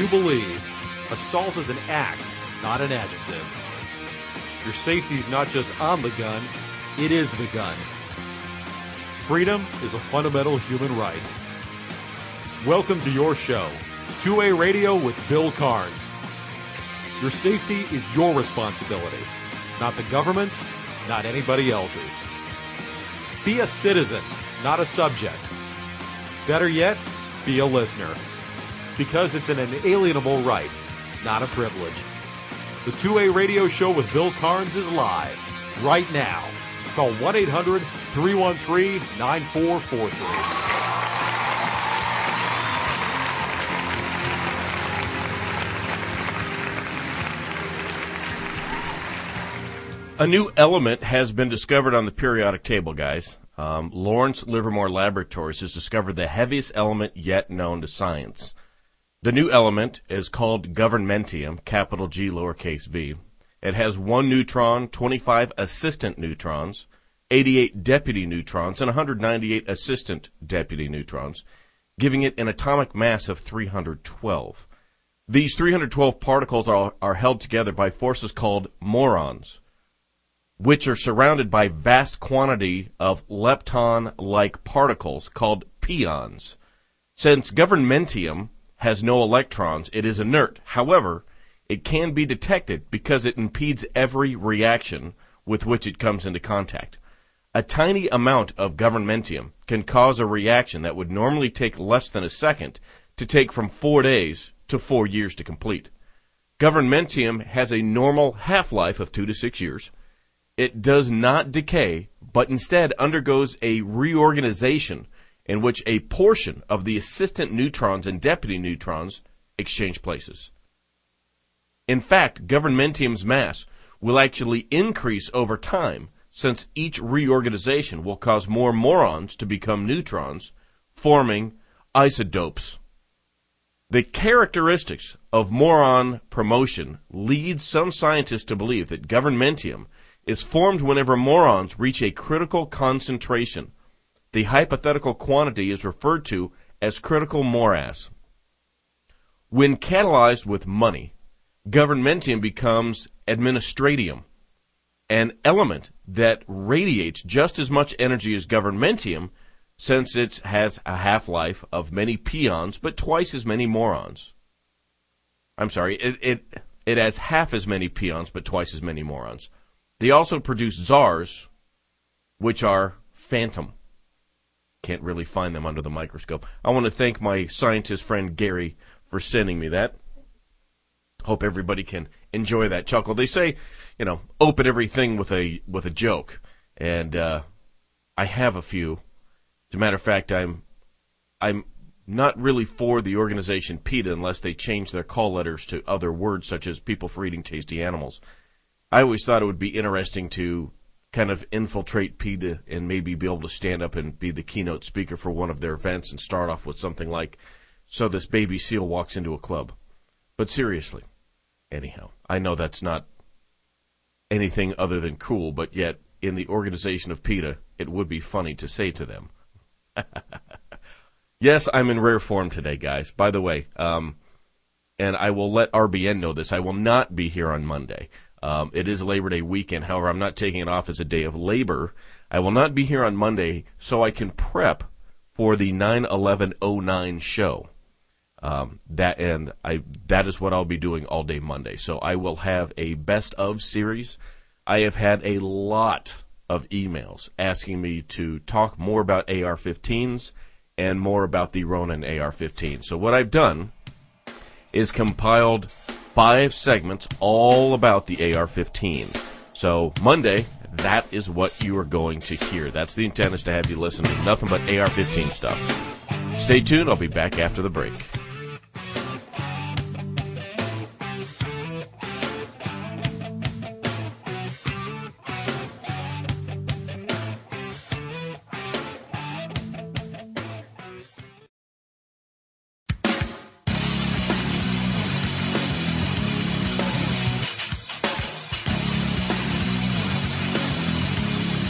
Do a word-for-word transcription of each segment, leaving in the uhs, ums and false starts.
you believe, assault is an act, not an adjective. Your safety is not just on the gun, it is the gun. Freedom is a fundamental human right. Welcome to your show, two A Radio with Bill Carnes. Your safety is your responsibility, not the government's, not anybody else's. Be a citizen, not a subject. Better yet, be a listener. Because it's an inalienable right, not a privilege. The two A Radio Show with Bill Carnes is live, right now. Call one eight hundred, three one three, nine four four three. A new element has been discovered on the periodic table, guys. Um, Lawrence Livermore Laboratories has discovered the heaviest element yet known to science. The new element is called governmentium, capital G, lowercase v. It has one neutron, twenty-five assistant neutrons, eighty-eight deputy neutrons, and one hundred ninety-eight assistant deputy neutrons, giving it an atomic mass of three hundred twelve. These three hundred twelve particles are, are held together by forces called morons, which are surrounded by vast quantity of lepton-like particles called pions. Since governmentium has no electrons, it is inert. However, it can be detected because it impedes every reaction with which it comes into contact. A tiny amount of governmentium can cause a reaction that would normally take less than a second to take from four days to four years to complete. Governmentium has a normal half-life of two to six years. It does not decay, but instead undergoes a reorganization in which a portion of the assistant neutrons and deputy neutrons exchange places. In fact, governmentium's mass will actually increase over time, since each reorganization will cause more morons to become neutrons, forming isotopes. The characteristics of moron promotion lead some scientists to believe that governmentium is formed whenever morons reach a critical concentration. The hypothetical quantity is referred to as critical morass. When catalyzed with money, governmentium becomes administratium, an element that radiates just as much energy as governmentium, since it has a half-life of many pions but twice as many morons. I'm sorry, it, it, it has half as many pions but twice as many morons. They also produce czars, which are phantom. Can't really find them under the microscope. I want to thank my scientist friend Gary for sending me that. Hope everybody can enjoy that chuckle. They say, you know, open everything with a with a joke, and uh, I have a few. As a matter of fact, I'm I'm not really for the organization PETA unless they change their call letters to other words such as People for Eating Tasty Animals. I always thought it would be interesting to kind of infiltrate PETA and maybe be able to stand up and be the keynote speaker for one of their events and start off with something like, so this baby seal walks into a club. But seriously, anyhow, I know that's not anything other than cool, but yet in the organization of PETA, it would be funny to say to them. Yes, I'm in rare form today, guys. By the way, um, and I will let R B N know this, I will not be here on Monday. Um, it is Labor Day weekend. However, I'm not taking it off as a day of labor. I will not be here on Monday so I can prep for the nine eleven oh nine show. Um, that and I that is what I'll be doing all day Monday. So I will have a best of series. I have had a lot of emails asking me to talk more about A R fifteens and more about the Ronin A R fifteen. So what I've done is compiled five segments all about the A R fifteen. So Monday, that is what you are going to hear. That's the intent, is to have you listen to nothing but A R fifteen stuff. Stay tuned. I'll be back after the break.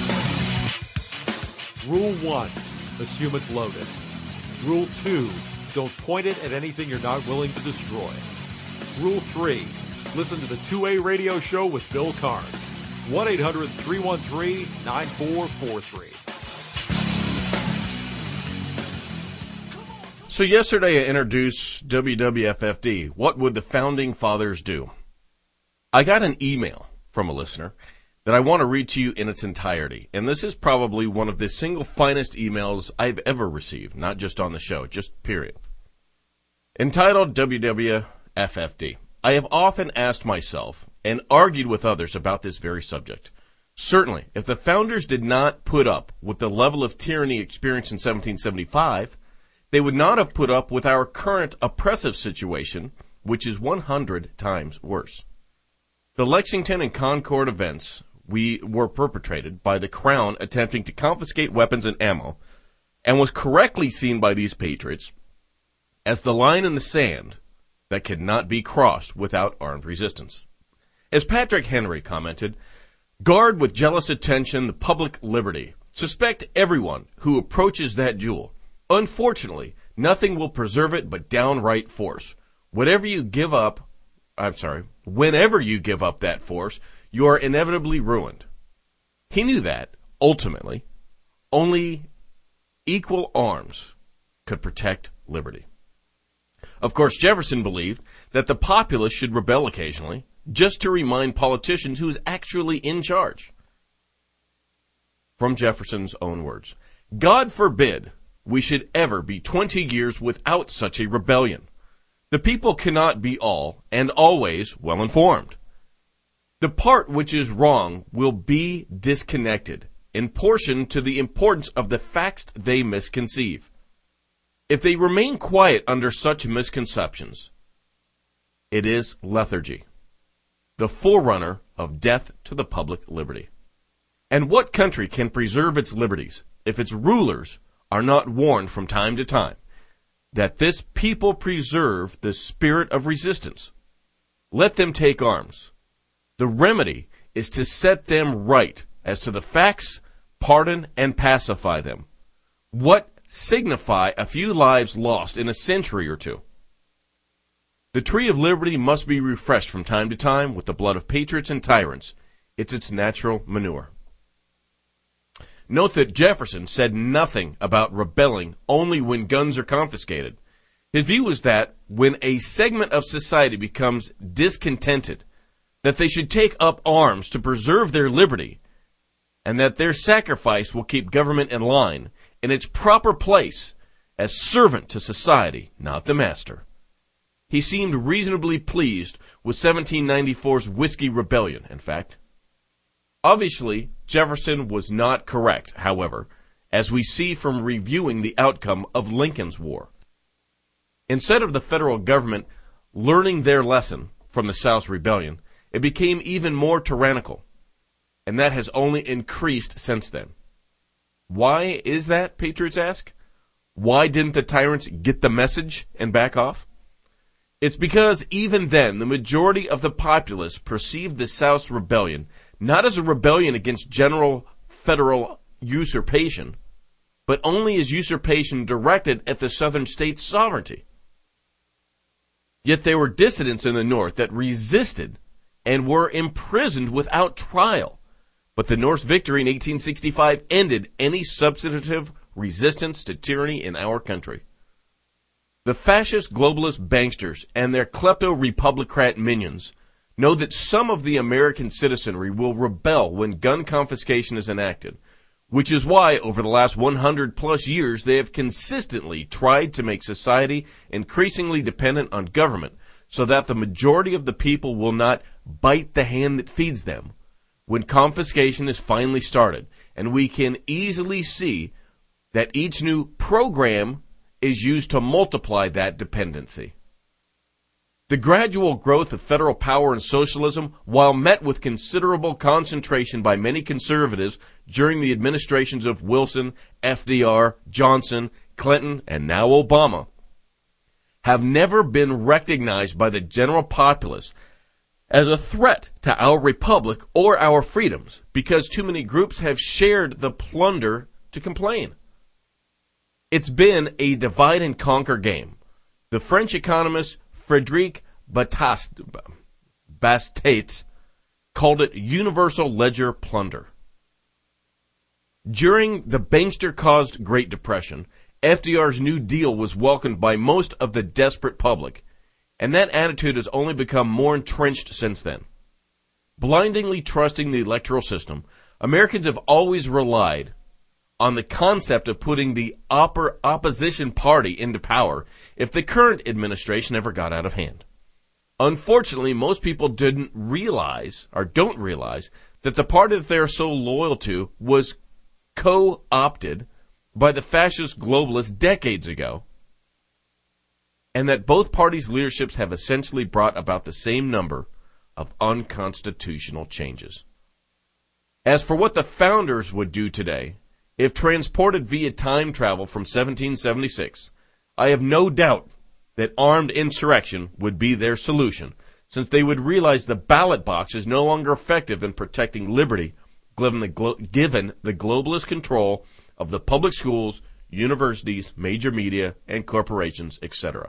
Rule one, assume it's loaded. Rule two, Don't point it at anything you're not willing to destroy. Rule three. Listen to the two A radio show with Bill Carnes. one eight hundred three one three nine four four three. So yesterday I introduced W W F F D. What would the Founding Fathers do? I got an email from a listener that I want to read to you in its entirety. And this is probably one of the single finest emails I've ever received, not just on the show, just period. Entitled W W F F D. I have often asked myself and argued with others about this very subject. Certainly, if the founders did not put up with the level of tyranny experienced in seventeen seventy-five, they would not have put up with our current oppressive situation, which is one hundred times worse. The Lexington and Concord events we were perpetrated by the Crown attempting to confiscate weapons and ammo, and was correctly seen by these patriots as the line in the sand that could not be crossed without armed resistance. As Patrick Henry commented, guard with jealous attention the public liberty. Suspect everyone who approaches that jewel. Unfortunately, nothing will preserve it but downright force. Whatever you give up, I'm sorry, whenever you give up that force, you are inevitably ruined. He knew that, ultimately, only equal arms could protect liberty. Of course, Jefferson believed that the populace should rebel occasionally, just to remind politicians who is actually in charge. From Jefferson's own words, God forbid we should ever be twenty years without such a rebellion. The people cannot be all and always well informed. The part which is wrong will be disconnected, in portion to the importance of the facts they misconceive. If they remain quiet under such misconceptions, it is lethargy, the forerunner of death to the public liberty. And what country can preserve its liberties if its rulers are not warned from time to time that this people preserve the spirit of resistance? Let them take arms. The remedy is to set them right as to the facts, pardon, and pacify them. What signify a few lives lost in a century or two? The tree of liberty must be refreshed from time to time with the blood of patriots and tyrants. It's its natural manure. Note that Jefferson said nothing about rebelling only when guns are confiscated. His view was that when a segment of society becomes discontented, that they should take up arms to preserve their liberty, and that their sacrifice will keep government in line in its proper place as servant to society, not the master. He seemed reasonably pleased with seventeen ninety-four's Whiskey Rebellion, in fact. Obviously, Jefferson was not correct, however, as we see from reviewing the outcome of Lincoln's War. Instead of the federal government learning their lesson from the South's rebellion, it became even more tyrannical, and that has only increased since then. Why is that, patriots ask? Why didn't the tyrants get the message and back off? It's because even then the majority of the populace perceived the South's rebellion not as a rebellion against general federal usurpation, but only as usurpation directed at the Southern states' sovereignty. Yet there were dissidents in the North that resisted and were imprisoned without trial. But the North's victory in eighteen sixty-five ended any substantive resistance to tyranny in our country. The fascist globalist banksters and their klepto-republicrat minions know that some of the American citizenry will rebel when gun confiscation is enacted, which is why over the last one hundred plus years they have consistently tried to make society increasingly dependent on government so that the majority of the people will not bite the hand that feeds them when confiscation is finally started. And we can easily see that each new program is used to multiply that dependency. The gradual growth of federal power and socialism, while met with considerable concentration by many conservatives during the administrations of Wilson, F D R, Johnson, Clinton, and now Obama, have never been recognized by the general populace as a threat to our republic or our freedoms, because too many groups have shared the plunder to complain. It's been a divide and conquer game, The French economist Frédéric Bastiat called it universal ledger plunder. During the bankster-caused Great Depression, F D R's New Deal was welcomed by most of the desperate public, and that attitude has only become more entrenched since then. Blindingly trusting the electoral system, Americans have always relied on the concept of putting the oppor- opposition party into power if the current administration ever got out of hand. Unfortunately, most people didn't realize, or don't realize, that the party that they're so loyal to was co-opted by the fascist globalists decades ago, and that both parties' leaderships have essentially brought about the same number of unconstitutional changes. As for what the founders would do today, if transported via time travel from seventeen seventy-six, I have no doubt that armed insurrection would be their solution, since they would realize the ballot box is no longer effective in protecting liberty, given the, glo- given the globalist control of the public schools, universities, major media, and corporations, et cetera.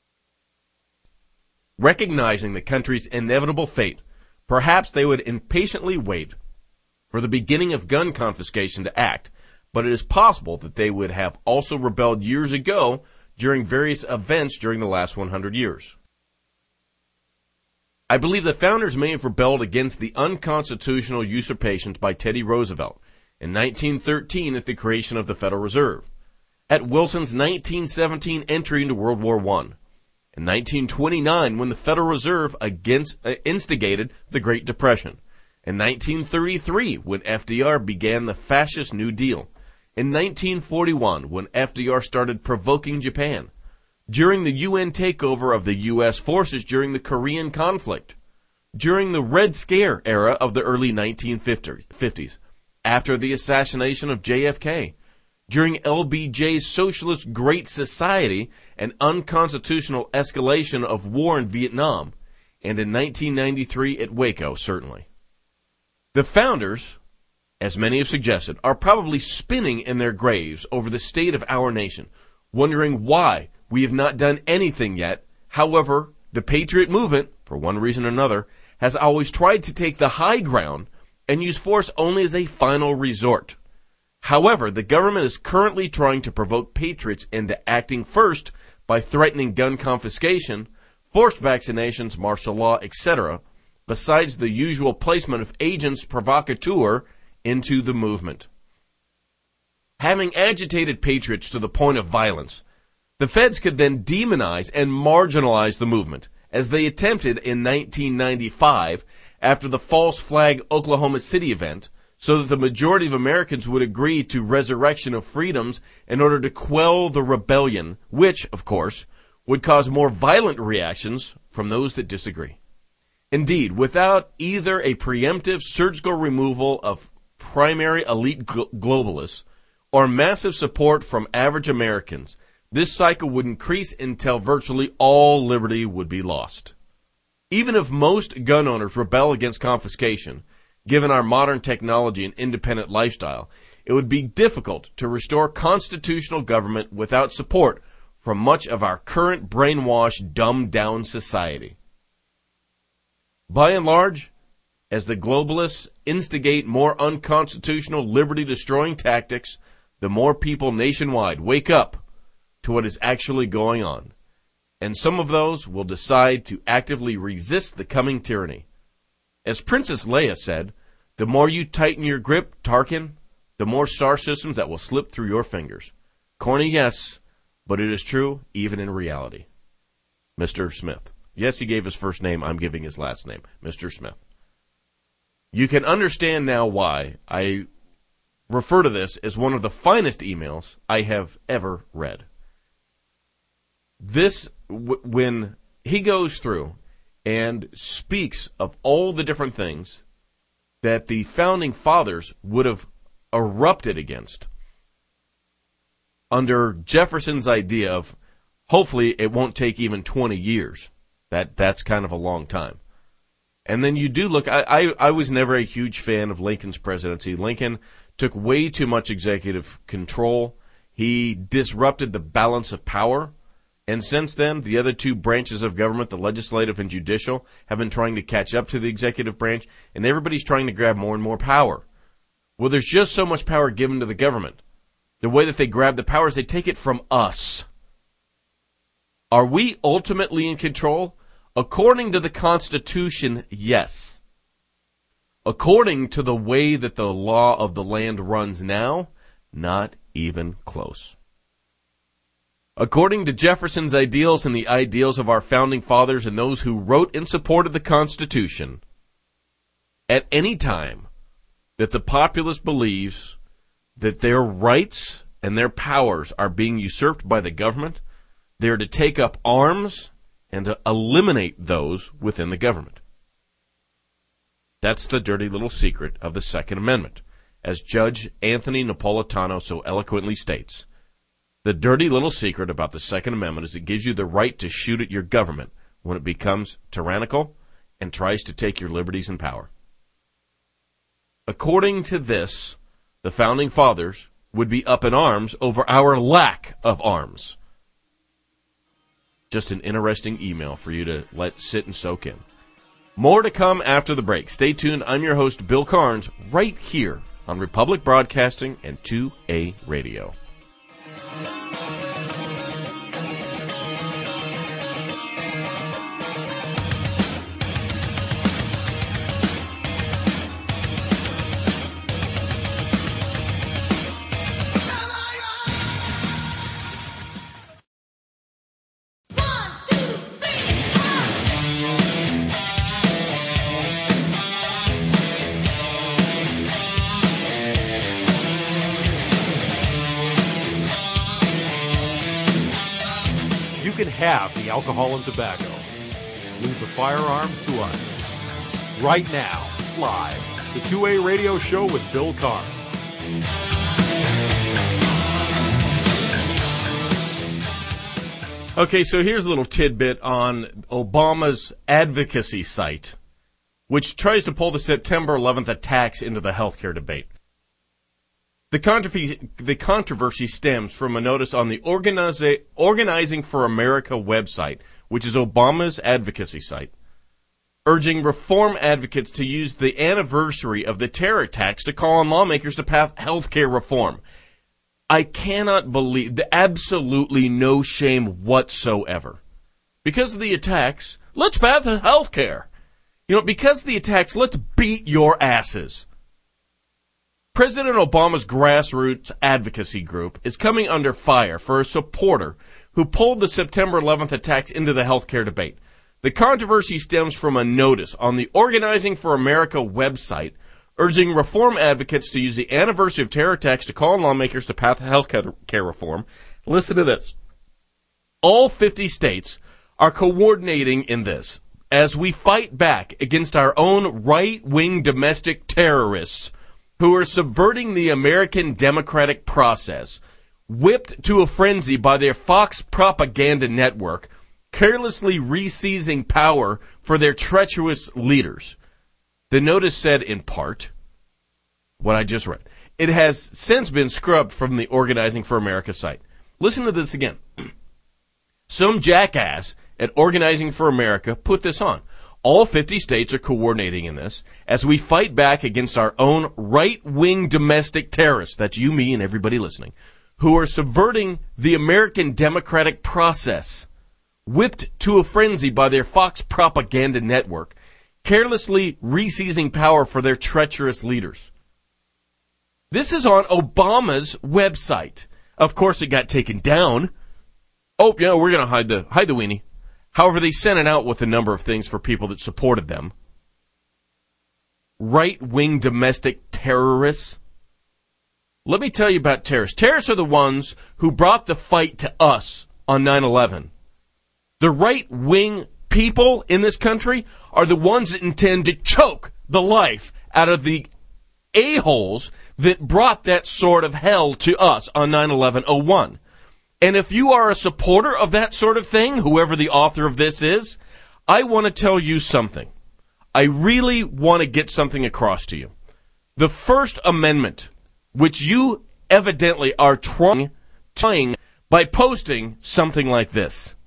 Recognizing the country's inevitable fate, perhaps they would impatiently wait for the beginning of gun confiscation to act, but it is possible that they would have also rebelled years ago during various events during the last one hundred years. I believe the founders may have rebelled against the unconstitutional usurpations by Teddy Roosevelt in nineteen thirteen at the creation of the Federal Reserve, at Wilson's nineteen seventeen entry into World War One, in nineteen twenty-nine when the Federal Reserve against, uh, instigated the Great Depression, in nineteen thirty-three when F D R began the fascist New Deal, in nineteen forty-one when F D R started provoking Japan, during the U N takeover of the U S forces during the Korean conflict, during the Red Scare era of the early nineteen fifties, after the assassination of J F K, during L B J's socialist Great Society and unconstitutional escalation of war in Vietnam, and in nineteen ninety-three at Waco, certainly. The founders, as many have suggested, are probably spinning in their graves over the state of our nation, wondering why we have not done anything yet. However, the Patriot movement, for one reason or another, has always tried to take the high ground and use force only as a final resort. However, the government is currently trying to provoke patriots into acting first by threatening gun confiscation, forced vaccinations, martial law, et cetera, besides the usual placement of agents provocateur into the movement. Having agitated patriots to the point of violence, the feds could then demonize and marginalize the movement, as they attempted in nineteen ninety-five after the false flag Oklahoma City event, so that the majority of Americans would agree to resurrection of freedoms in order to quell the rebellion, which, of course, would cause more violent reactions from those that disagree. Indeed, without either a preemptive surgical removal of primary elite gl- globalists or massive support from average Americans, this cycle would increase until virtually all liberty would be lost. Even if most gun owners rebel against confiscation, given our modern technology and independent lifestyle, it would be difficult to restore constitutional government without support from much of our current brainwashed, dumbed-down society. By and large, as the globalists instigate more unconstitutional liberty-destroying tactics, the more people nationwide wake up to what is actually going on, and some of those will decide to actively resist the coming tyranny. As Princess Leia said, the more you tighten your grip, Tarkin, the more star systems that will slip through your fingers. Corny, yes, but it is true even in reality. Mister Smith. Yes, he gave his first name. I'm giving his last name. Mister Smith. You can understand now why I refer to this as one of the finest emails I have ever read. This, w- when he goes through and speaks of all the different things that the founding fathers would have erupted against under Jefferson's idea of hopefully it won't take even twenty years. That that's kind of a long time. And then you do look, I, I, I was never a huge fan of Lincoln's presidency. Lincoln took way too much executive control. He disrupted the balance of power. And since then, the other two branches of government, the legislative and judicial, have been trying to catch up to the executive branch, and everybody's trying to grab more and more power. Well, there's just so much power given to the government. The way that they grab the power is they take it from us. Are we ultimately in control? According to the Constitution, yes. According to the way that the law of the land runs now, not even close. According to Jefferson's ideals and the ideals of our founding fathers and those who wrote in support of the Constitution, at any time that the populace believes that their rights and their powers are being usurped by the government, they are to take up arms and to eliminate those within the government. That's the dirty little secret of the Second Amendment, as Judge Anthony Napolitano so eloquently states. The dirty little secret about the Second Amendment is it gives you the right to shoot at your government when it becomes tyrannical and tries to take your liberties and power. According to this, the Founding Fathers would be up in arms over our lack of arms. Just an interesting email for you to let sit and soak in. More to come after the break. Stay tuned. I'm your host, Bill Carnes, right here on Republic Broadcasting and two A Radio. You can have the alcohol and tobacco. Leave the firearms to us. Right now, live, the two A Radio Show with Bill Carnes. Okay, so here's a little tidbit on Obama's advocacy site, which tries to pull the September eleventh attacks into the healthcare debate. The controversy, the controversy stems from a notice on the Organize, Organizing for America website, which is Obama's advocacy site, urging reform advocates to use the anniversary of the terror attacks to call on lawmakers to pass health care reform. I cannot believe, the absolutely no shame whatsoever. Because of the attacks, let's pass health care. You know, because of the attacks, let's beat your asses. President Obama's grassroots advocacy group is coming under fire for a supporter who pulled the September eleventh attacks into the healthcare debate. The controversy stems from a notice on the Organizing for America website urging reform advocates to use the anniversary of terror attacks to call on lawmakers to pass health care reform. Listen to this. All fifty states are coordinating in this as we fight back against our own right-wing domestic terrorists who are subverting the American democratic process, whipped to a frenzy by their Fox propaganda network, carelessly re-seizing power for their treacherous leaders. The notice said, in part, what I just read. It has since been scrubbed from the Organizing for America site. Listen to this again. Some jackass at Organizing for America put this on. All fifty states are coordinating in this as we fight back against our own right-wing domestic terrorists, that's you, me, and everybody listening, who are subverting the American democratic process, whipped to a frenzy by their Fox propaganda network, carelessly re-seizing power for their treacherous leaders. This is on Obama's website. Of course, it got taken down. Oh, yeah, we're going to hide the hide the weenie. However, they sent it out with a number of things for people that supported them. Right-wing domestic terrorists. Let me tell you about terrorists. Terrorists are the ones who brought the fight to us on nine eleven. The right-wing people in this country are the ones that intend to choke the life out of the a-holes that brought that sort of hell to us on nine eleven oh one. And if you are a supporter of that sort of thing, whoever the author of this is, I want to tell you something. I really want to get something across to you. The First Amendment, which you evidently are trying, trying by posting something like this.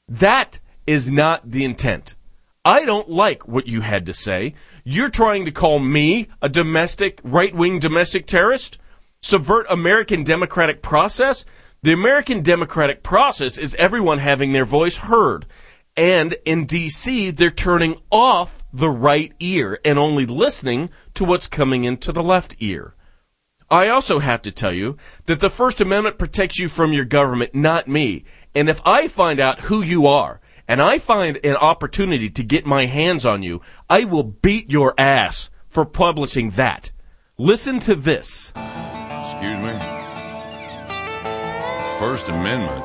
That is not the intent. I don't like what you had to say. You're trying to call me a domestic, right-wing domestic terrorist? Subvert American democratic process? The American democratic process is everyone having their voice heard. And in D C, they're turning off the right ear and only listening to what's coming into the left ear. I also have to tell you that the First Amendment protects you from your government, not me. And if I find out who you are, and I find an opportunity to get my hands on you, I will beat your ass for publishing that. Listen to this. Excuse me? First Amendment.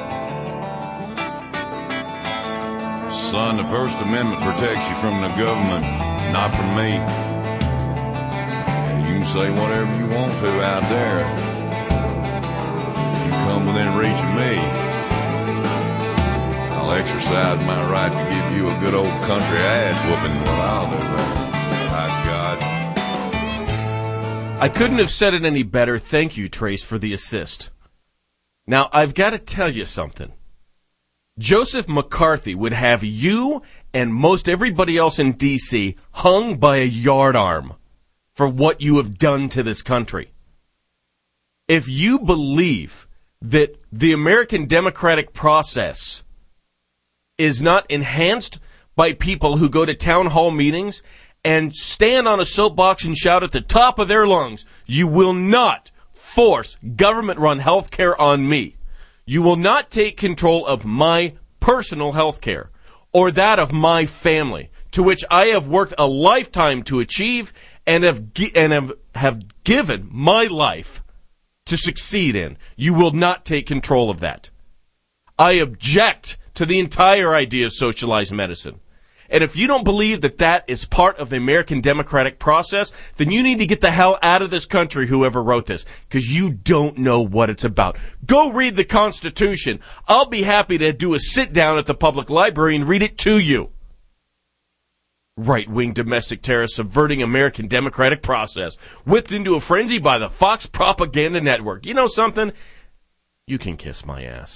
Son, the First Amendment protects you from the government, not from me. You can say whatever you want to out there. You come within reach of me, I'll exercise my right to give you a good old country ass whooping. What I'll do, by God. I couldn't have said it any better. Thank you, Trace, for the assist. Now, I've got to tell you something. Joseph McCarthy would have you and most everybody else in D C hung by a yardarm for what you have done to this country. If you believe that the American democratic process is not enhanced by people who go to town hall meetings and stand on a soapbox and shout at the top of their lungs, you will not force government-run health care on me. You will not take control of my personal health care or that of my family, to which I have worked a lifetime to achieve and have gi- and have, have given my life to succeed in. You will not take control of that. I object to the entire idea of socialized medicine. And if you don't believe that that is part of the American democratic process, then you need to get the hell out of this country, whoever wrote this, because you don't know what it's about. Go read the Constitution. I'll be happy to do a sit-down at the public library and read it to you. Right-wing domestic terrorists subverting American democratic process, whipped into a frenzy by the Fox propaganda network. You know something? You can kiss my ass.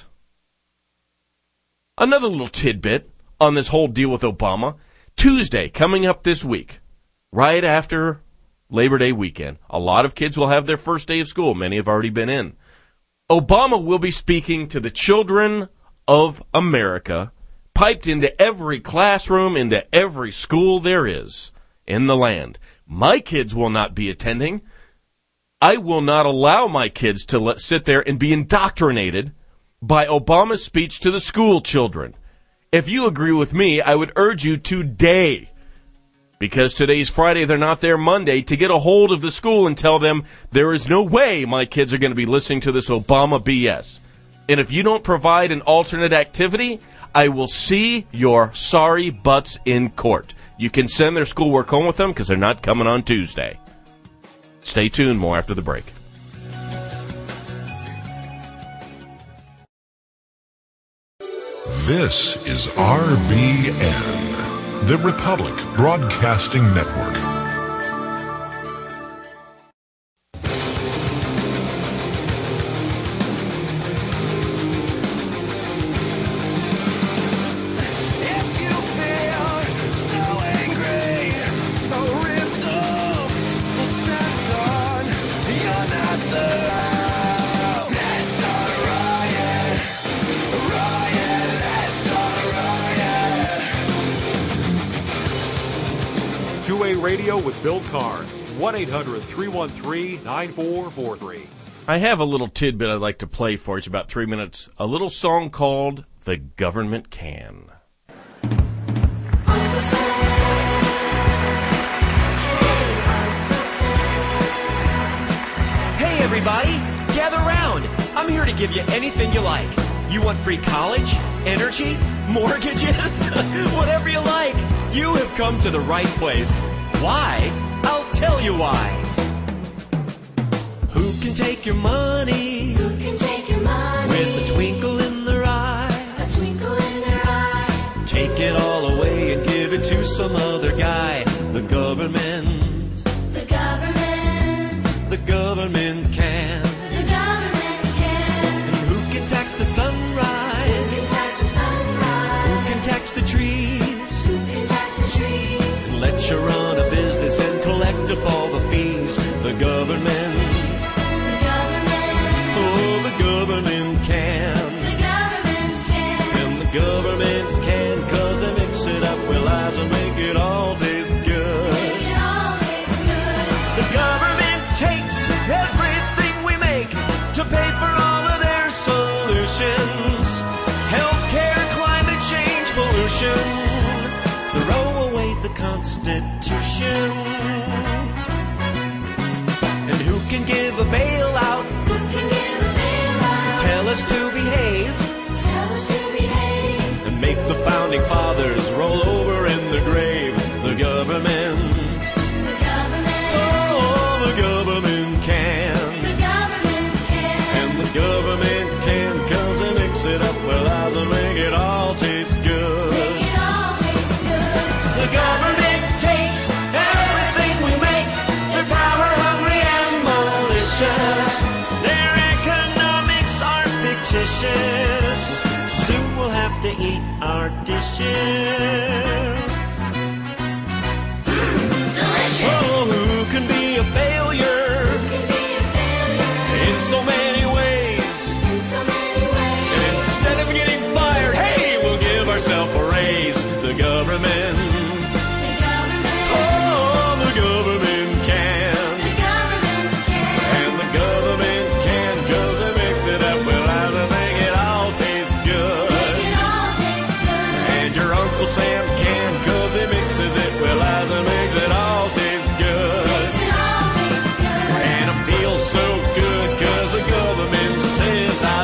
Another little tidbit on this whole deal with Obama. Tuesday, coming up this week, right after Labor Day weekend, a lot of kids will have their first day of school. Many have already been in. Obama will be speaking to the children of America, piped into every classroom, into every school there is in the land. My kids will not be attending. I will not allow my kids to let, sit there and be indoctrinated by Obama's speech to the school children. If you agree with me, I would urge you today, because today's Friday, they're not there Monday, to get a hold of the school and tell them there is no way my kids are going to be listening to this Obama B S. And if you don't provide an alternate activity, I will see your sorry butts in court. You can send their schoolwork home with them because they're not coming on Tuesday. Stay tuned, more after the break. This is R B N, the Republic Broadcasting Network. Two-Way Radio with Bill Carnes, one eight hundred three one three nine four four three. I have a little tidbit I'd like to play for you. It's about three minutes. A little song called The Government Can. Hey everybody, gather round. I'm here to give you anything you like. You want free college, energy, mortgages, whatever you like. You have come to the right place. Why? I'll tell you why. Who can take your money? Who can take your money? With a twinkle in their eye. A twinkle in their eye. Take it all away and give it to some other guy. The government. The government. The government can. The government can. And who can tax the sunrise? Who can tax the sunrise? government can, 'cause they mix it up with lies and make it all taste good. Make it all taste good. The government takes everything we make to pay for all of their solutions. Healthcare, climate change, pollution. Throw away the Constitution. And who can give a bailout? Who can give a bailout? Tell us to behave. Tell us to behave. And make the founding fathers roll over in the grave. The government. The government. Oh, the government can. The government can. And the government can, 'cause they mix it up with lies and make it all taste good. Make it all taste good. The government takes everything we make. They're power hungry and malicious. Their economics are fictitious. Soon we'll have to eat our dishes. Delicious. Oh, who can be a failure Can be a failure in so many ways? in so many ways. And instead of getting fired, hey, we'll give ourselves a raise. The government. The government. Oh, the government can. The government can. And the government can, 'cause they mix it up with lies and make it all taste good. Make it all taste good. And your Uncle Sam can, 'cause he mixes it with lies and makes it all taste good. Makes it all taste good. And it feels so good, 'cause the government says I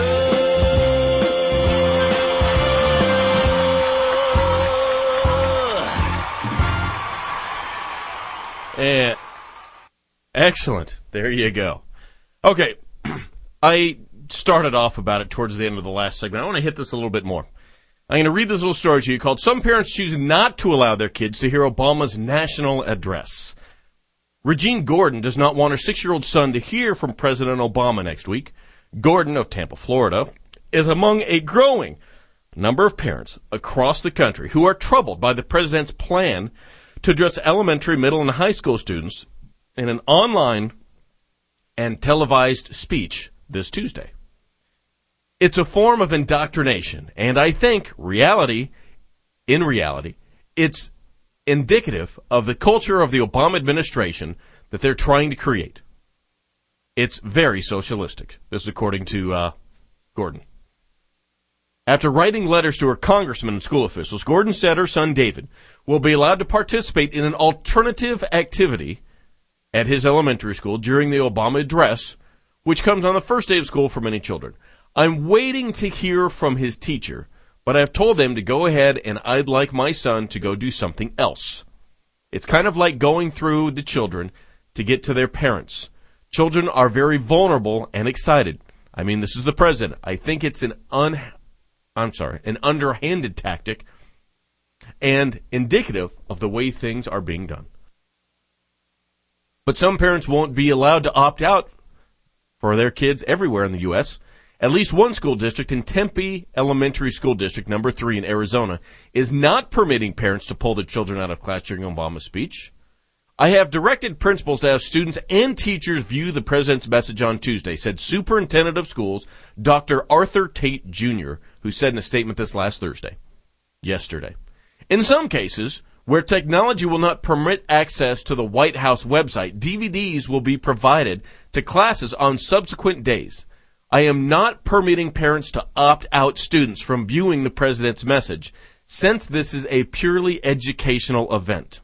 should. Eh, excellent. There you go. Okay, I started off about it towards the end of the last segment. I want to hit this a little bit more. I'm going to read this little story to you called "Some Parents Choose Not to Allow Their Kids to Hear Obama's National Address." Regine Gordon does not want her six-year-old son to hear from President Obama next week. Gordon of Tampa, Florida, is among a growing number of parents across the country who are troubled by the president's plan to address elementary, middle, and high school students in an online and televised speech this Tuesday. It's a form of indoctrination, and I think reality, in reality, it's indicative of the culture of the Obama administration that they're trying to create. It's very socialistic. This is according to uh, Gordon. After writing letters to her congressmen and school officials, Gordon said her son David will be allowed to participate in an alternative activity at his elementary school during the Obama address, which comes on the first day of school for many children. I'm waiting to hear from his teacher, but I've told them to go ahead and I'd like my son to go do something else. It's kind of like going through the children to get to their parents. Children are very vulnerable and excited. I mean, this is the president. I think it's an un, I'm sorry, an underhanded tactic and indicative of the way things are being done. But some parents won't be allowed to opt out for their kids everywhere in the U S At least one school district in Tempe Elementary School District, number three in Arizona, is not permitting parents to pull their children out of class during Obama's speech. I have directed principals to have students and teachers view the president's message on Tuesday, said Superintendent of Schools Doctor Arthur Tate Junior, who said in a statement this last Thursday, yesterday. In some cases, where technology will not permit access to the White House website, D V Ds will be provided to classes on subsequent days. I am not permitting parents to opt out students from viewing the president's message, since this is a purely educational event.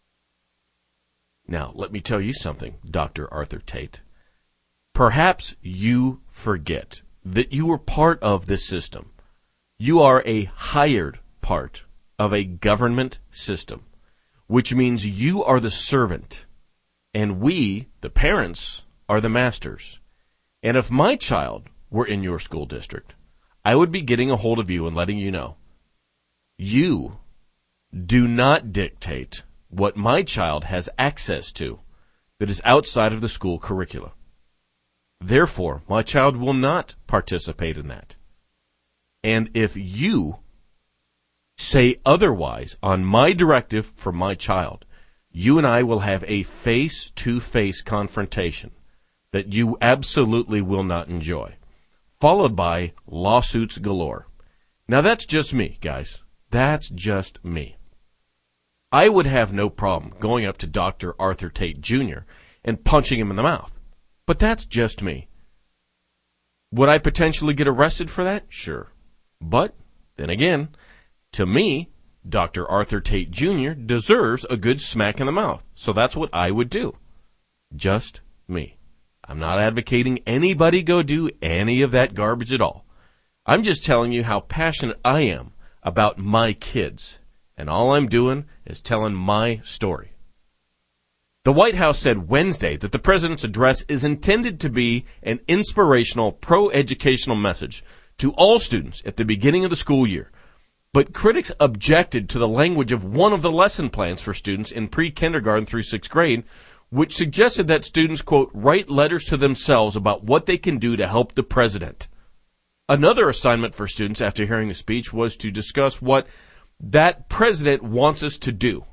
Now, let me tell you something, Doctor Arthur Tate. Perhaps you forget that you are part of this system. You are a hired part of a government system, which means you are the servant, and we, the parents, are the masters. And if my child were in your school district, I would be getting a hold of you and letting you know, you do not dictate what my child has access to that is outside of the school curricula. Therefore, my child will not participate in that. And if you say otherwise on my directive for my child, you and I will have a face-to-face confrontation that you absolutely will not enjoy, followed by lawsuits galore. Now that's just me, guys. That's just me. I would have no problem going up to Doctor Arthur Tate Junior and punching him in the mouth. But that's just me. Would I potentially get arrested for that? Sure. But, then again, to me, Doctor Arthur Tate Junior deserves a good smack in the mouth. So that's what I would do. Just me. I'm not advocating anybody go do any of that garbage at all. I'm just telling you how passionate I am about my kids. And all I'm doing is telling my story. The White House said Wednesday that the president's address is intended to be an inspirational, pro-educational message to all students at the beginning of the school year. But critics objected to the language of one of the lesson plans for students in pre-kindergarten through sixth grade, which suggested that students, quote, write letters to themselves about what they can do to help the president. Another assignment for students after hearing the speech was to discuss what that president wants us to do.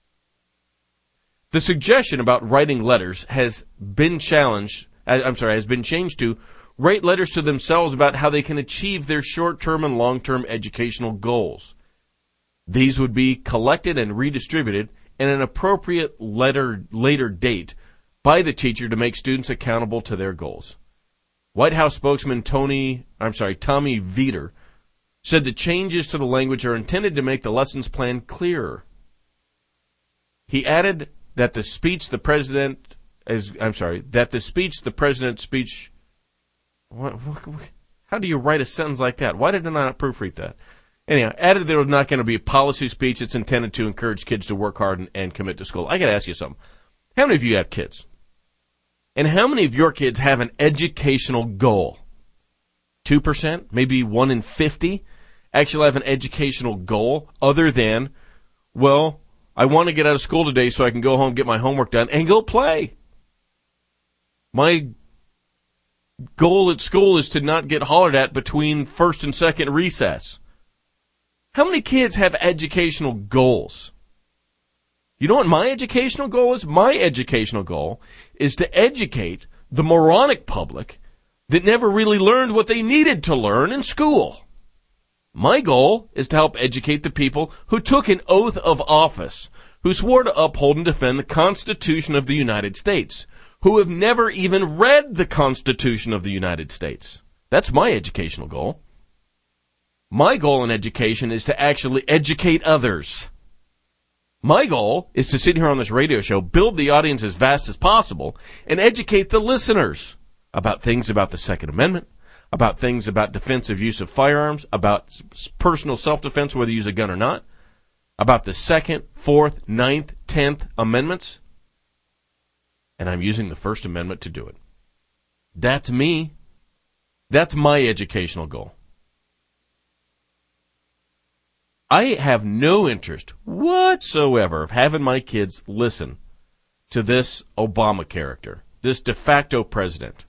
The suggestion about writing letters has been challenged, I'm sorry, has been changed to write letters to themselves about how they can achieve their short-term and long-term educational goals. These would be collected and redistributed in an appropriate letter, later date by the teacher to make students accountable to their goals. White House spokesman Tony, I'm sorry, Tommy Vietor said the changes to the language are intended to make the lessons plan clearer. He added that the speech the president is, I'm sorry, that the speech the president's speech, what, what, what, how do you write a sentence like that? Why did I not proofread that? Anyhow, added there was not going to be a policy speech. It's intended to encourage kids to work hard and, and commit to school. I got to ask you something. How many of you have kids? And how many of your kids have an educational goal? two percent? Maybe one in fifty actually have an educational goal other than, well, I want to get out of school today so I can go home, get my homework done, and go play. My goal at school is to not get hollered at between first and second recess. How many kids have educational goals? You know what my educational goal is? My educational goal is to educate the moronic public that never really learned what they needed to learn in school. My goal is to help educate the people who took an oath of office, who swore to uphold and defend the Constitution of the United States, who have never even read the Constitution of the United States. That's my educational goal. My goal in education is to actually educate others. My goal is to sit here on this radio show, build the audience as vast as possible, and educate the listeners about things about the Second Amendment, about things about defensive use of firearms, about personal self-defense, whether you use a gun or not, about the Second, Fourth, Ninth, Tenth Amendments, and I'm using the First Amendment to do it. That's me. That's my educational goal. I have no interest whatsoever of having my kids listen to this Obama character, this de facto president.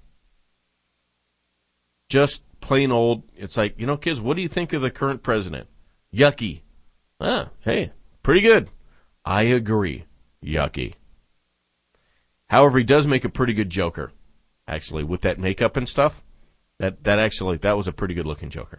Just plain old, it's like, you know, kids, what do you think of the current president? Yucky. Ah, hey, pretty good. I agree. Yucky. However, he does make a pretty good Joker, actually, with that makeup and stuff. That, that actually, that was a pretty good looking Joker.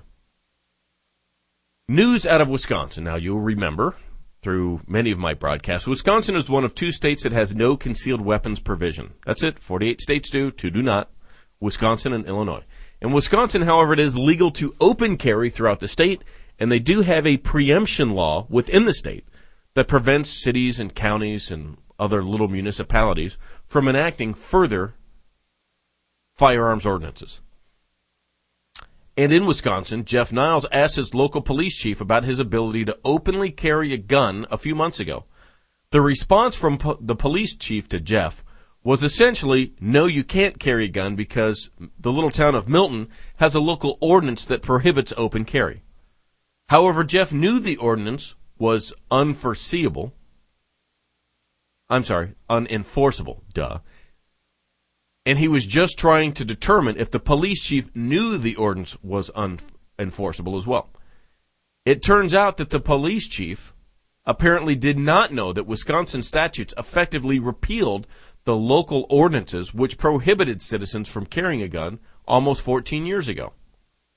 News out of Wisconsin. Now, you'll remember through many of my broadcasts, Wisconsin is one of two states that has no concealed weapons provision. That's it. forty-eight states do, two do not. Wisconsin and Illinois. In Wisconsin, however, it is legal to open carry throughout the state, and they do have a preemption law within the state that prevents cities and counties and other little municipalities from enacting further firearms ordinances. And in Wisconsin, Jeff Niles asked his local police chief about his ability to openly carry a gun a few months ago. The response from po- the police chief to Jeff was essentially, no, you can't carry a gun because the little town of Milton has a local ordinance that prohibits open carry. However, Jeff knew the ordinance was unforeseeable. I'm sorry, unenforceable, duh. And he was just trying to determine if the police chief knew the ordinance was unenforceable as well. It turns out that the police chief apparently did not know that Wisconsin statutes effectively repealed the local ordinances which prohibited citizens from carrying a gun almost fourteen years ago.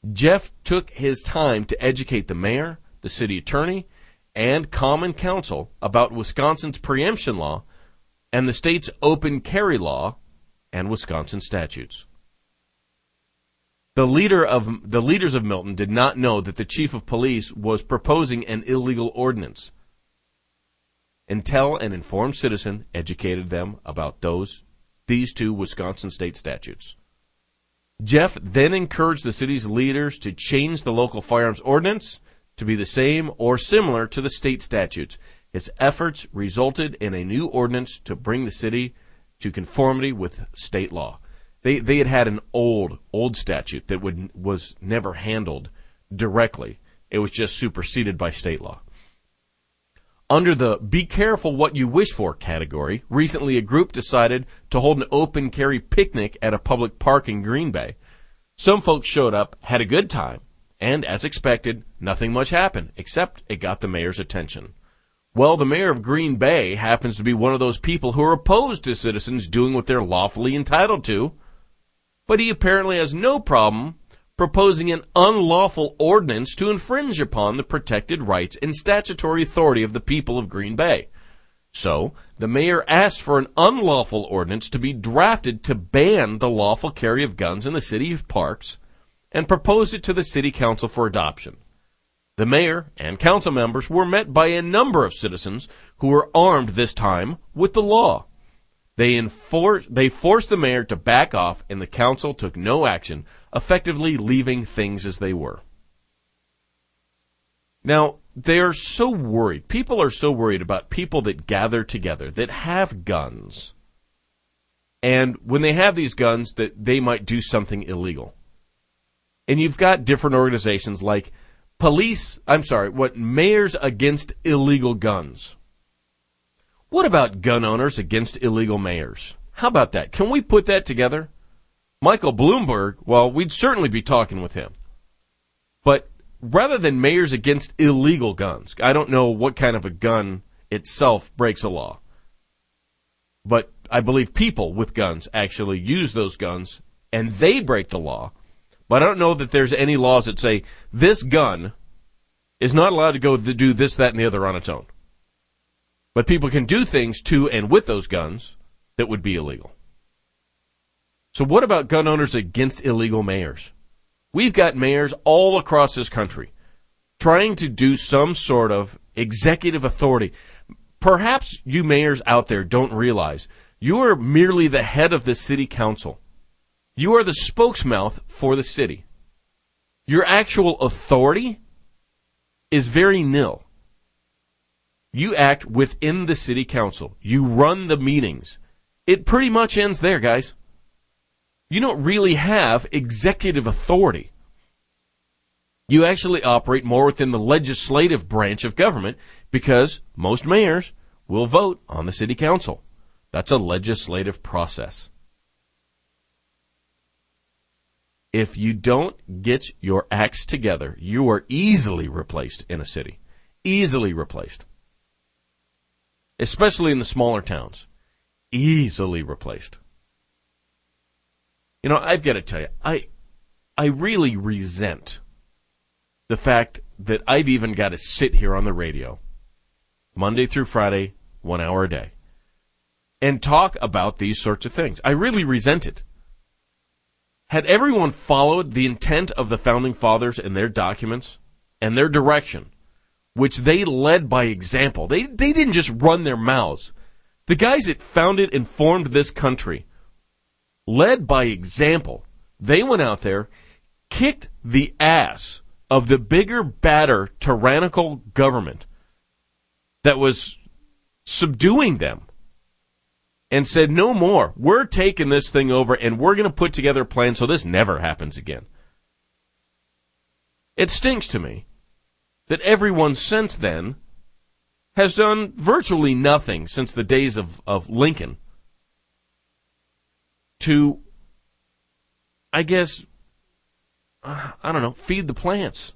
Jeff took his time to educate the mayor, the city attorney, and common council about Wisconsin's preemption law and the state's open carry law and Wisconsin statutes. The leader of the leaders of Milton did not know that the chief of police was proposing an illegal ordinance until an informed citizen educated them about those these two Wisconsin state statutes. Jeff then encouraged the city's leaders to change the local firearms ordinance to be the same or similar to the state statutes. His efforts resulted in a new ordinance to bring the city to conformity with state law. They they had had an old, old statute that would was never handled directly. It was just superseded by state law. Under the be careful what you wish for category, recently a group decided to hold an open carry picnic at a public park in Green Bay. Some folks showed up, had a good time, and as expected, nothing much happened, except it got the mayor's attention. Well, the mayor of Green Bay happens to be one of those people who are opposed to citizens doing what they're lawfully entitled to, but he apparently has no problem proposing an unlawful ordinance to infringe upon the protected rights and statutory authority of the people of Green Bay. So, the mayor asked for an unlawful ordinance to be drafted to ban the lawful carry of guns in the city parks and proposed it to the city council for adoption. The mayor and council members were met by a number of citizens who were armed this time with the law. They enforced, they forced the mayor to back off, and the council took no action, effectively leaving things as they were. Now, they are so worried. People are so worried about people that gather together, that have guns. And when they have these guns, that they might do something illegal. And you've got different organizations like police, I'm sorry, what, Mayors Against Illegal Guns. What about gun owners against illegal mayors? How about that? Can we put that together? Michael Bloomberg, well, we'd certainly be talking with him. But rather than mayors against illegal guns, I don't know what kind of a gun itself breaks a law. But I believe people with guns actually use those guns, and they break the law. But I don't know that there's any laws that say this gun is not allowed to go to do this, that, and the other on its own. But people can do things to and with those guns that would be illegal. So what about gun owners against illegal mayors? We've got mayors all across this country trying to do some sort of executive authority. Perhaps you mayors out there don't realize you are merely the head of the city council. You are the spokesmouth for the city. Your actual authority is very nil. You act within the city council. You run the meetings. It pretty much ends there, guys. You don't really have executive authority. You actually operate more within the legislative branch of government because most mayors will vote on the city council. That's a legislative process. If you don't get your acts together, you are easily replaced in a city. Easily replaced. Especially in the smaller towns. Easily replaced. You know, I've got to tell you, I, I really resent the fact that I've even got to sit here on the radio, Monday through Friday, one hour a day, and talk about these sorts of things. I really resent it. Had everyone followed the intent of the Founding Fathers and their documents and their direction, which they led by example, they, they didn't just run their mouths. The guys that founded and formed this country led by example. They went out there, kicked the ass of the bigger, badder, tyrannical government that was subduing them and said, no more. We're taking this thing over and we're going to put together a plan so this never happens again. It stinks to me that everyone since then has done virtually nothing since the days of, of Lincoln to, I guess, uh, I don't know, feed the plants.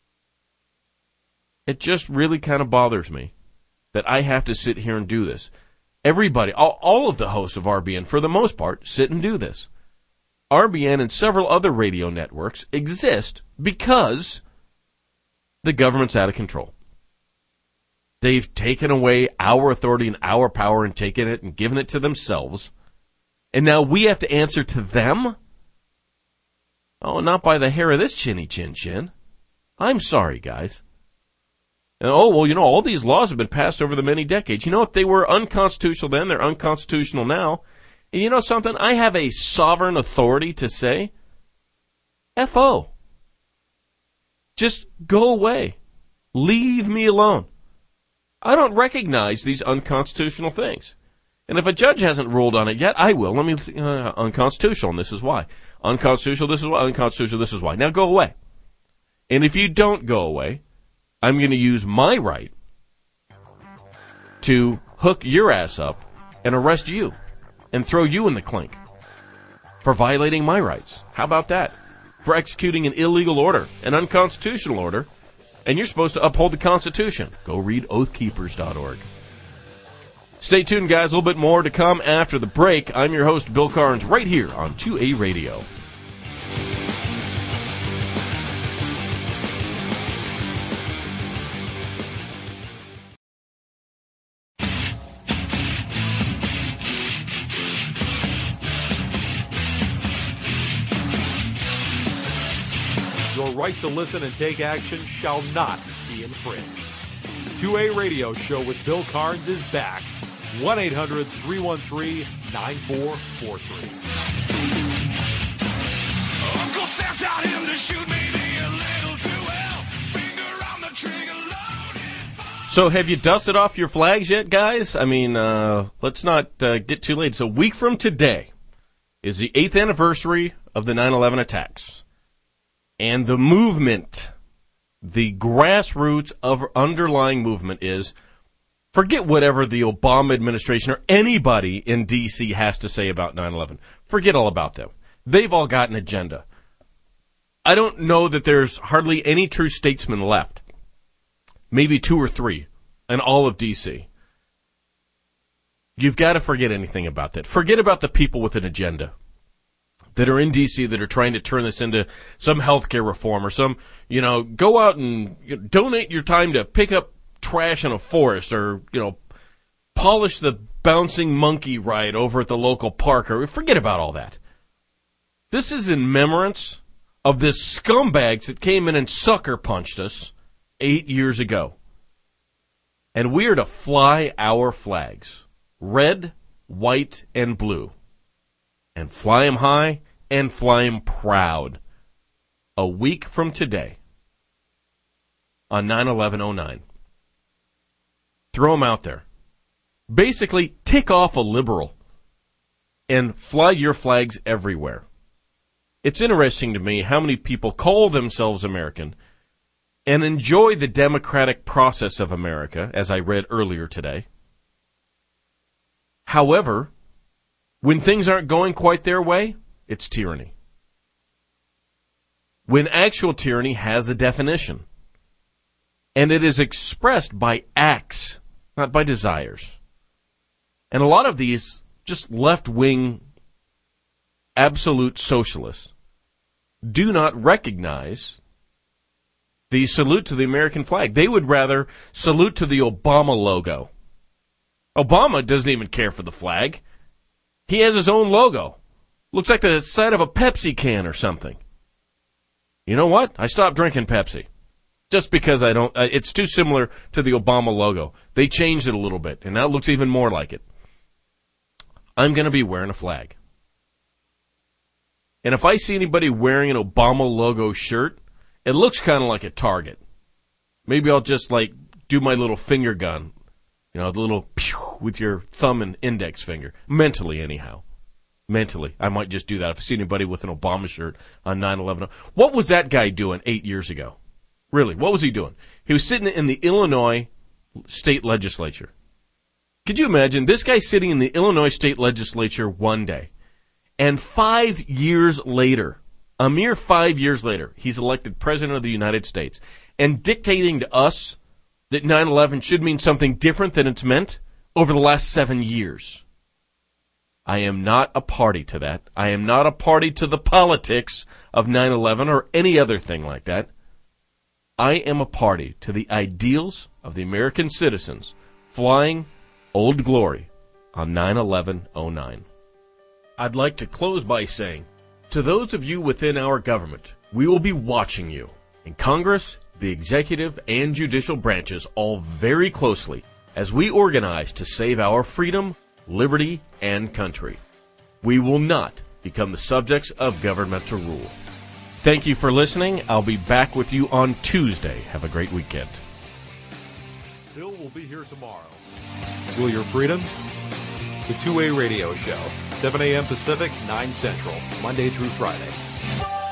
It just really kind of bothers me that I have to sit here and do this. Everybody, all, all of the hosts of R B N, for the most part, sit and do this. R B N and several other radio networks exist because the government's out of control. They've taken away our authority and our power and taken it and given it to themselves. And now we have to answer to them? Oh, not by the hair of this chinny chin chin. I'm sorry, guys. And, oh, well, you know, all these laws have been passed over the many decades. You know, if they were unconstitutional then, they're unconstitutional now. And you know something? I have a sovereign authority to say, F O. Just go away. Leave me alone. I don't recognize these unconstitutional things. And if a judge hasn't ruled on it yet, I will. Let me, th- uh, unconstitutional, and this is why. Unconstitutional, this is why. Unconstitutional, this is why. Now go away. And if you don't go away, I'm going to use my right to hook your ass up and arrest you and throw you in the clink for violating my rights. How about that? For executing an illegal order, an unconstitutional order, and you're supposed to uphold the Constitution. Go read oath keepers dot org. Stay tuned, guys. A little bit more to come after the break. I'm your host, Bill Carnes, right here on two A Radio. Your right to listen and take action shall not be infringed. The two A Radio Show with Bill Carnes is back. one eight hundred three one three nine four four three. Uncle Sam taught him to shoot maybe a little too well. Finger on the trigger, loaded. So have you dusted off your flags yet, guys? I mean, uh, let's not uh, get too late. So a week from today is the eighth anniversary of the nine eleven attacks. And the movement, the grassroots of underlying movement is, forget whatever the Obama administration or anybody in D C has to say about nine eleven. Forget all about them. They've all got an agenda. I don't know that there's hardly any true statesmen left. Maybe two or three in all of D C. You've got to forget anything about that. Forget about the people with an agenda that are in D C that are trying to turn this into some healthcare reform or some, you know, go out and you know, donate your time to pick up trash in a forest or, you know, polish the bouncing monkey ride over at the local park or forget about all that. This is in remembrance of the scumbags that came in and sucker punched us eight years ago. And we are to fly our flags, red, white, and blue. And fly 'em high and fly 'em proud. A week from today on nine eleven oh nine. Throw 'em out there. Basically, tick off a liberal and fly your flags everywhere. It's interesting to me how many people call themselves American and enjoy the democratic process of America, as I read earlier today. However, when things aren't going quite their way, it's tyranny. When actual tyranny has a definition, and it is expressed by acts, not by desires. And a lot of these just left-wing absolute socialists do not recognize the salute to the American flag. They would rather salute to the Obama logo. Obama doesn't even care for the flag. He has his own logo. Looks like the side of a Pepsi can or something. You know what? I stopped drinking Pepsi. Just because I don't, uh, it's too similar to the Obama logo. They changed it a little bit, and now it looks even more like it. I'm going to be wearing a flag. And if I see anybody wearing an Obama logo shirt, it looks kind of like a target. Maybe I'll just, like, do my little finger gun. You know, the little pew with your thumb and index finger. Mentally, anyhow. Mentally. I might just do that if I see anybody with an Obama shirt on nine eleven. What was that guy doing eight years ago? Really, what was he doing? He was sitting in the Illinois state legislature. Could you imagine this guy sitting in the Illinois state legislature one day, and five years later, a mere five years later, he's elected president of the United States, and dictating to us that nine eleven should mean something different than it's meant over the last seven years. I am not a party to that. I am not a party to the politics of nine eleven or any other thing like that. I am a party to the ideals of the American citizens flying Old Glory on nine eleven oh nine. I'd like to close by saying, to those of you within our government, we will be watching you in Congress, the executive, and judicial branches all very closely as we organize to save our freedom, liberty, and country. We will not become the subjects of governmental rule. Thank you for listening. I'll be back with you on Tuesday. Have a great weekend. Bill will be here tomorrow. Will your freedoms? The two A Radio Show, seven a.m. Pacific, nine Central, Monday through Friday.